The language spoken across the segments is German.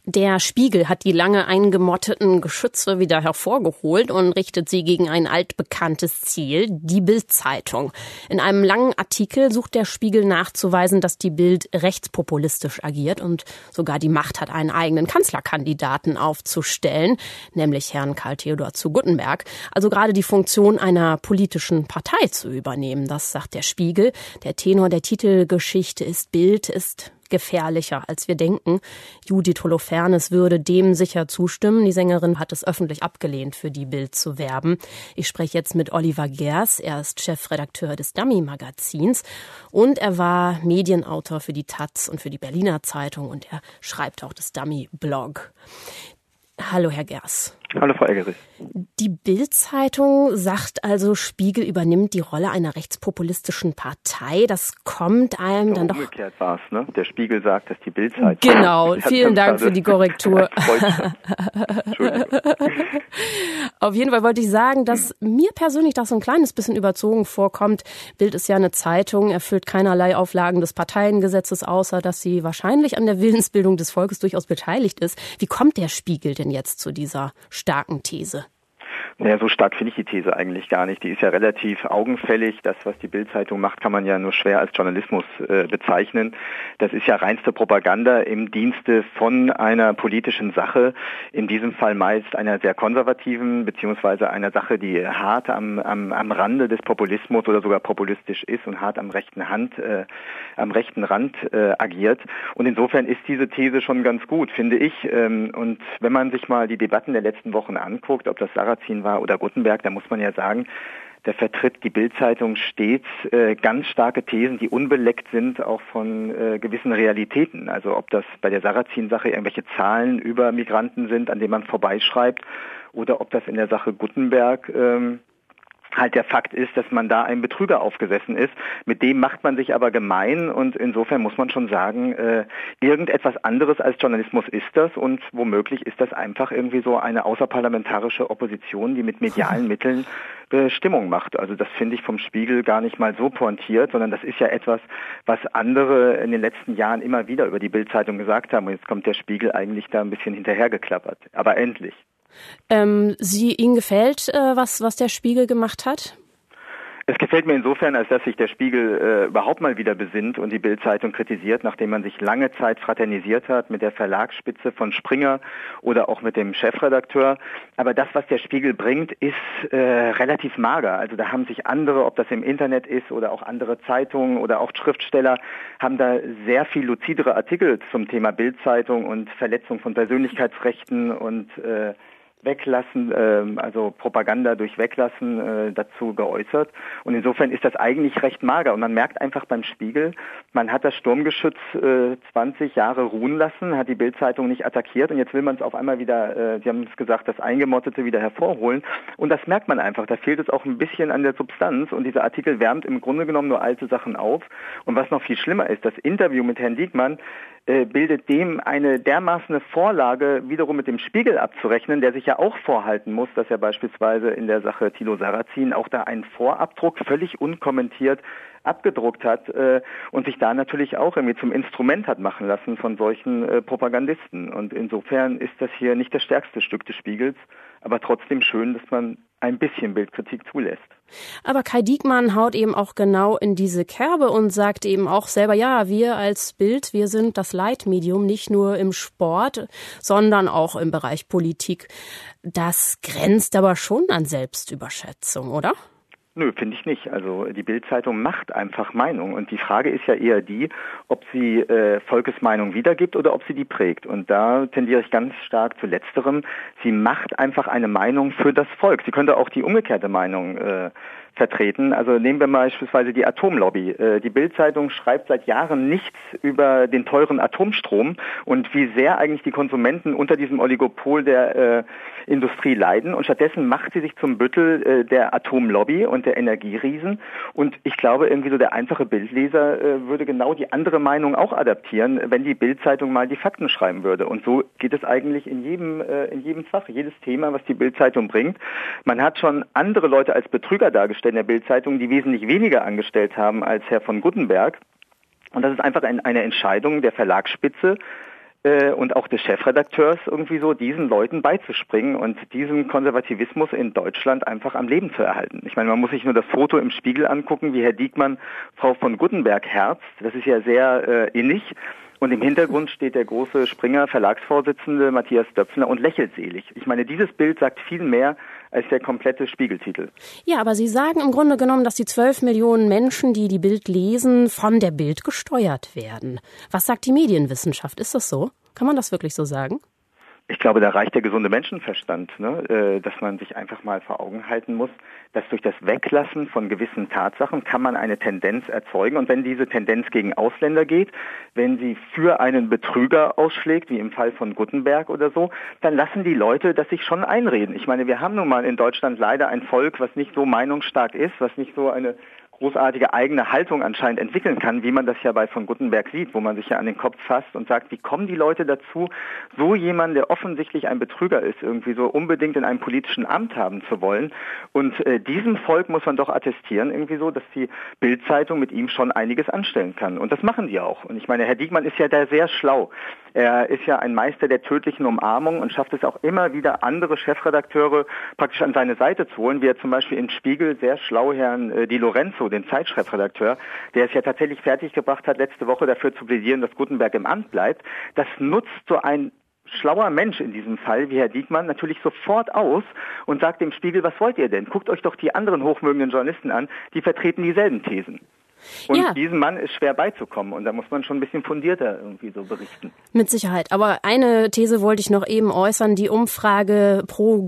Der Spiegel hat die lange eingemotteten Geschütze wieder hervorgeholt und richtet sie gegen ein altbekanntes Ziel, die Bild-Zeitung. In einem langen Artikel sucht der Spiegel nachzuweisen, dass die Bild rechtspopulistisch agiert und sogar die Macht hat, einen eigenen Kanzlerkandidaten aufzustellen, nämlich Herrn Karl Theodor zu Guttenberg. Also gerade die Funktion einer politischen Partei zu übernehmen. Das sagt der Spiegel. Der Tenor der Titelgeschichte ist: Bild ist gefährlicher, als wir denken. Judith Holofernes würde dem sicher zustimmen. Die Sängerin hat es öffentlich abgelehnt, für die Bild zu werben. Ich spreche jetzt mit Oliver Gers. Er ist Chefredakteur des Dummy-Magazins und er war Medienautor für die taz und für die Berliner Zeitung und er schreibt auch das Dummy-Blog. Hallo, Herr Gers. Hallo, Frau Eggerich. Die Bild-Zeitung sagt also, Spiegel übernimmt die Rolle einer rechtspopulistischen Partei. Das kommt einem dann doch... Umgekehrt war es, ne? Der Spiegel sagt, dass die Bild-Zeitung... Genau, vielen Dank für die Korrektur. Entschuldigung. Auf jeden Fall wollte ich sagen, dass mir persönlich das so ein kleines bisschen überzogen vorkommt. Bild ist ja eine Zeitung, erfüllt keinerlei Auflagen des Parteiengesetzes, außer dass sie wahrscheinlich an der Willensbildung des Volkes durchaus beteiligt ist. Wie kommt der Spiegel denn jetzt zu dieser starken These? Naja, so stark finde ich die These eigentlich gar nicht. Die ist ja relativ augenfällig. Das, was die Bild-Zeitung macht, kann man ja nur schwer als Journalismus bezeichnen. Das ist ja reinste Propaganda im Dienste von einer politischen Sache. In diesem Fall meist einer sehr konservativen, beziehungsweise einer Sache, die hart am Rande des Populismus oder sogar populistisch ist und hart am rechten Rand agiert. Und insofern ist diese These schon ganz gut, finde ich. Und wenn man sich mal die Debatten der letzten Wochen anguckt, ob das Sarrazin war oder Guttenberg, da muss man ja sagen, da vertritt die Bild-Zeitung stets ganz starke Thesen, die unbeleckt sind, auch von gewissen Realitäten. Also ob das bei der Sarrazin-Sache irgendwelche Zahlen über Migranten sind, an denen man vorbeischreibt, oder ob das in der Sache Guttenberg halt der Fakt ist, dass man da einem Betrüger aufgesessen ist. Mit dem macht man sich aber gemein und insofern muss man schon sagen, irgendetwas anderes als Journalismus ist das und womöglich ist das einfach irgendwie so eine außerparlamentarische Opposition, die mit medialen Mitteln Stimmung macht. Also das finde ich vom Spiegel gar nicht mal so pointiert, sondern das ist ja etwas, was andere in den letzten Jahren immer wieder über die Bild-Zeitung gesagt haben und jetzt kommt der Spiegel eigentlich da ein bisschen hinterhergeklappert. Aber endlich. Ihnen gefällt, was der Spiegel gemacht hat? Es gefällt mir insofern, als dass sich der Spiegel überhaupt mal wieder besinnt und die Bild-Zeitung kritisiert, nachdem man sich lange Zeit fraternisiert hat mit der Verlagsspitze von Springer oder auch mit dem Chefredakteur. Aber das, was der Spiegel bringt, ist relativ mager. Also da haben sich andere, ob das im Internet ist oder auch andere Zeitungen oder auch Schriftsteller, haben da sehr viel luzidere Artikel zum Thema Bild-Zeitung und Verletzung von Persönlichkeitsrechten und Weglassen, also Propaganda durch Weglassen dazu geäußert. Und insofern ist das eigentlich recht mager. Und man merkt einfach beim Spiegel, man hat das Sturmgeschütz 20 Jahre ruhen lassen, hat die Bild-Zeitung nicht attackiert und jetzt will man es auf einmal wieder, Sie haben es gesagt, das Eingemottete wieder hervorholen. Und das merkt man einfach. Da fehlt es auch ein bisschen an der Substanz und dieser Artikel wärmt im Grunde genommen nur alte Sachen auf. Und was noch viel schlimmer ist, das Interview mit Herrn Diekmann bildet dem eine dermaßen Vorlage, wiederum mit dem Spiegel abzurechnen, der sich ja auch vorhalten muss, dass er beispielsweise in der Sache Thilo Sarrazin auch da einen Vorabdruck völlig unkommentiert abgedruckt hat und sich da natürlich auch irgendwie zum Instrument hat machen lassen von solchen Propagandisten. Und insofern ist das hier nicht das stärkste Stück des Spiegels, aber trotzdem schön, dass man ein bisschen Bildkritik zulässt. Aber Kai Diekmann haut eben auch genau in diese Kerbe und sagt eben auch selber, ja, wir als Bild, wir sind das Leitmedium, nicht nur im Sport, sondern auch im Bereich Politik. Das grenzt aber schon an Selbstüberschätzung, oder? Nö, finde ich nicht. Also die Bild-Zeitung macht einfach Meinung und die Frage ist ja eher die, ob sie Volkesmeinung wiedergibt oder ob sie die prägt. Und da tendiere ich ganz stark zu Letzterem. Sie macht einfach eine Meinung für das Volk. Sie könnte auch die umgekehrte Meinung vertreten. Also nehmen wir beispielsweise die Atomlobby. Die Bild-Zeitung schreibt seit Jahren nichts über den teuren Atomstrom und wie sehr eigentlich die Konsumenten unter diesem Oligopol der Industrie leiden. Und stattdessen macht sie sich zum Büttel der Atomlobby und der Energieriesen. Und ich glaube, irgendwie so der einfache Bildleser würde genau die andere Meinung auch adaptieren, wenn die Bild-Zeitung mal die Fakten schreiben würde. Und so geht es eigentlich in jedem Fach, jedes Thema, was die Bild-Zeitung bringt. Man hat schon andere Leute als Betrüger dargestellt in der Bild-Zeitung, die wesentlich weniger angestellt haben als Herr von Guttenberg. Und das ist einfach eine Entscheidung der Verlagsspitze, und auch des Chefredakteurs irgendwie so, diesen Leuten beizuspringen und diesen Konservativismus in Deutschland einfach am Leben zu erhalten. Ich meine, man muss sich nur das Foto im Spiegel angucken, wie Herr Diekmann Frau von Guttenberg herzt. Das ist ja sehr innig. Und im Hintergrund steht der große Springer Verlagsvorsitzende Matthias Döpfner und lächelt selig. Ich meine, dieses Bild sagt viel mehr als der komplette Spiegeltitel. Ja, aber Sie sagen im Grunde genommen, dass die 12 Millionen Menschen, die die Bild lesen, von der Bild gesteuert werden. Was sagt die Medienwissenschaft? Ist das so? Kann man das wirklich so sagen? Ich glaube, da reicht der gesunde Menschenverstand, dass man sich einfach mal vor Augen halten muss, dass durch das Weglassen von gewissen Tatsachen kann man eine Tendenz erzeugen. Und wenn diese Tendenz gegen Ausländer geht, wenn sie für einen Betrüger ausschlägt, wie im Fall von Guttenberg oder so, dann lassen die Leute das sich schon einreden. Ich meine, wir haben nun mal in Deutschland leider ein Volk, was nicht so meinungsstark ist, was nicht so eine großartige eigene Haltung anscheinend entwickeln kann, wie man das ja bei von Guttenberg sieht, wo man sich ja an den Kopf fasst und sagt, wie kommen die Leute dazu, so jemanden, der offensichtlich ein Betrüger ist, irgendwie so unbedingt in einem politischen Amt haben zu wollen. Und diesem Volk muss man doch attestieren, irgendwie so, dass die Bild-Zeitung mit ihm schon einiges anstellen kann. Und das machen die auch. Und ich meine, Herr Diekmann ist ja da sehr schlau. Er ist ja ein Meister der tödlichen Umarmung und schafft es auch immer wieder, andere Chefredakteure praktisch an seine Seite zu holen, wie er zum Beispiel im Spiegel sehr schlau Herrn Di Lorenzo, den Zeitchefredakteur, der es ja tatsächlich fertiggebracht hat, letzte Woche dafür zu plädieren, dass Guttenberg im Amt bleibt. Das nutzt so ein schlauer Mensch in diesem Fall, wie Herr Diekmann, natürlich sofort aus und sagt dem Spiegel, was wollt ihr denn? Guckt euch doch die anderen hochmögenden Journalisten an, die vertreten dieselben Thesen. Und diesem Mann ist schwer beizukommen und da muss man schon ein bisschen fundierter irgendwie so berichten. Mit Sicherheit. Aber eine These wollte ich noch eben äußern. Die Umfrage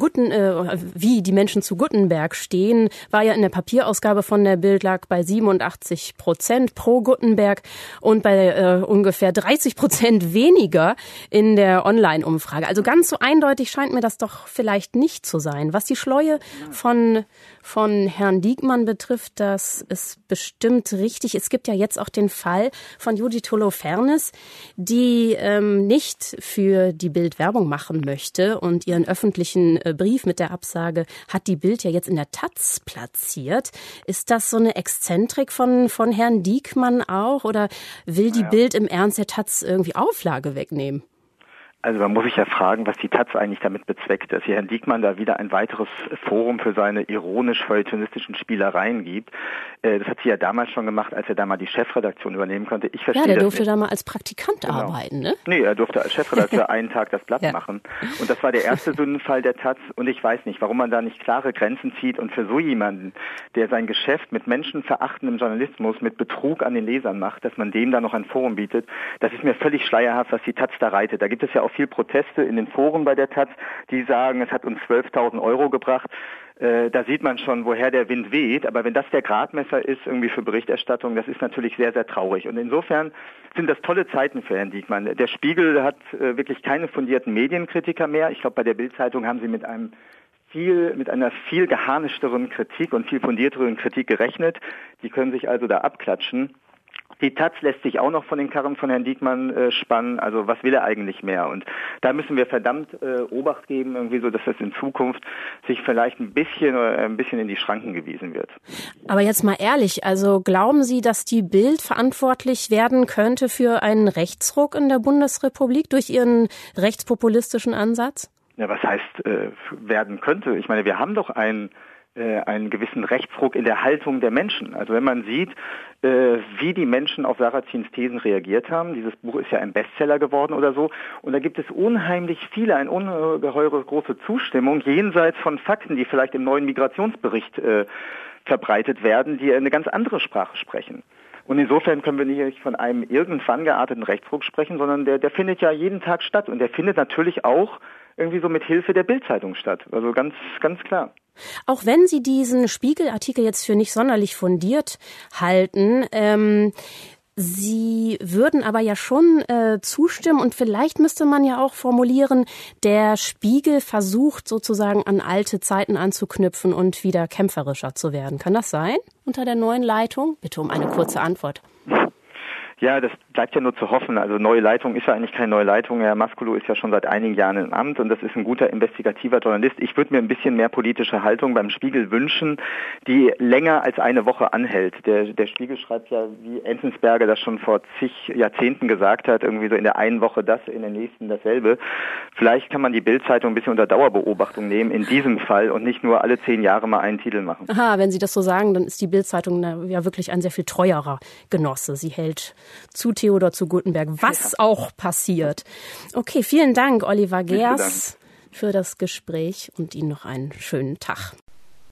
wie die Menschen zu Guttenberg stehen, war ja in der Papierausgabe von der Bild, lag bei 87% pro Guttenberg und bei ungefähr 30% weniger in der Online-Umfrage. Also ganz so eindeutig scheint mir das doch vielleicht nicht zu sein. Was die Schleue von Herrn Diekmann betrifft, das ist bestimmt richtig. Es gibt ja jetzt auch den Fall von Judith Holofernes, die nicht für die Bild Werbung machen möchte und ihren öffentlichen Brief mit der Absage hat die Bild ja jetzt in der Taz platziert. Ist das so eine Exzentrik von Herrn Diekmann auch oder will die Bild im Ernst der Taz irgendwie Auflage wegnehmen? Also man muss sich ja fragen, was die Taz eigentlich damit bezweckt, dass hier Herrn Diekmann da wieder ein weiteres Forum für seine ironisch-feuilletonistischen Spielereien gibt. Das hat sie ja damals schon gemacht, als er da mal die Chefredaktion übernehmen konnte. Ich verstehe das nicht. Ja, der durfte da mal als Praktikant arbeiten, ne? Nee, er durfte als Chefredakteur einen Tag das Blatt machen. Und das war der erste Sündenfall der Taz. Und ich weiß nicht, warum man da nicht klare Grenzen zieht und für so jemanden, der sein Geschäft mit menschenverachtendem Journalismus, mit Betrug an den Lesern macht, dass man dem da noch ein Forum bietet, das ist mir völlig schleierhaft, was die Taz da reitet. Da gibt es ja auch viel Proteste in den Foren bei der Taz, die sagen, es hat uns 12.000 Euro gebracht. Da sieht man schon, woher der Wind weht. Aber wenn das der Gradmesser ist irgendwie für Berichterstattung, das ist natürlich sehr, sehr traurig. Und insofern sind das tolle Zeiten für Herrn Diekmann. Der Spiegel hat wirklich keine fundierten Medienkritiker mehr. Ich glaube, bei der Bild-Zeitung haben sie mit einer viel geharnischteren Kritik und viel fundierteren Kritik gerechnet. Die können sich also da abklatschen. Die Taz lässt sich auch noch von den Karren von Herrn Diekmann spannen. Also was will er eigentlich mehr? Und da müssen wir verdammt Obacht geben, irgendwie so, dass das in Zukunft sich vielleicht ein bisschen in die Schranken gewiesen wird. Aber jetzt mal ehrlich, also glauben Sie, dass die Bild verantwortlich werden könnte für einen Rechtsruck in der Bundesrepublik durch ihren rechtspopulistischen Ansatz? Ja, was heißt werden könnte? Ich meine, wir haben doch einen gewissen Rechtsruck in der Haltung der Menschen. Also wenn man sieht, wie die Menschen auf Sarrazins Thesen reagiert haben, dieses Buch ist ja ein Bestseller geworden oder so, und da gibt es unheimlich viele, eine ungeheure große Zustimmung, jenseits von Fakten, die vielleicht im neuen Migrationsbericht verbreitet werden, die eine ganz andere Sprache sprechen. Und insofern können wir nicht von einem irgendwann gearteten Rechtsruck sprechen, sondern der findet ja jeden Tag statt und der findet natürlich auch irgendwie so mit Hilfe der Bild-Zeitung statt. Also ganz, ganz klar. Auch wenn Sie diesen Spiegel-Artikel jetzt für nicht sonderlich fundiert halten, Sie würden aber ja schon zustimmen und vielleicht müsste man ja auch formulieren, der Spiegel versucht sozusagen an alte Zeiten anzuknüpfen und wieder kämpferischer zu werden. Kann das sein unter der neuen Leitung? Bitte um eine kurze Antwort. Ja, das bleibt ja nur zu hoffen. Also neue Leitung ist ja eigentlich keine neue Leitung. Herr Maskulo ist ja schon seit einigen Jahren im Amt und das ist ein guter investigativer Journalist. Ich würde mir ein bisschen mehr politische Haltung beim Spiegel wünschen, die länger als eine Woche anhält. Der Spiegel schreibt ja, wie Enzensberger das schon vor zig Jahrzehnten gesagt hat, irgendwie so in der einen Woche das, in der nächsten dasselbe. Vielleicht kann man die Bild-Zeitung ein bisschen unter Dauerbeobachtung nehmen, in diesem Fall, und nicht nur alle 10 Jahre mal einen Titel machen. Aha, wenn Sie das so sagen, dann ist die Bild-Zeitung ja wirklich ein sehr viel treuerer Genosse. Sie hält zu Theodor zu Guttenberg, was auch passiert. Okay, vielen Dank, Oliver Gers, für das Gespräch und Ihnen noch einen schönen Tag.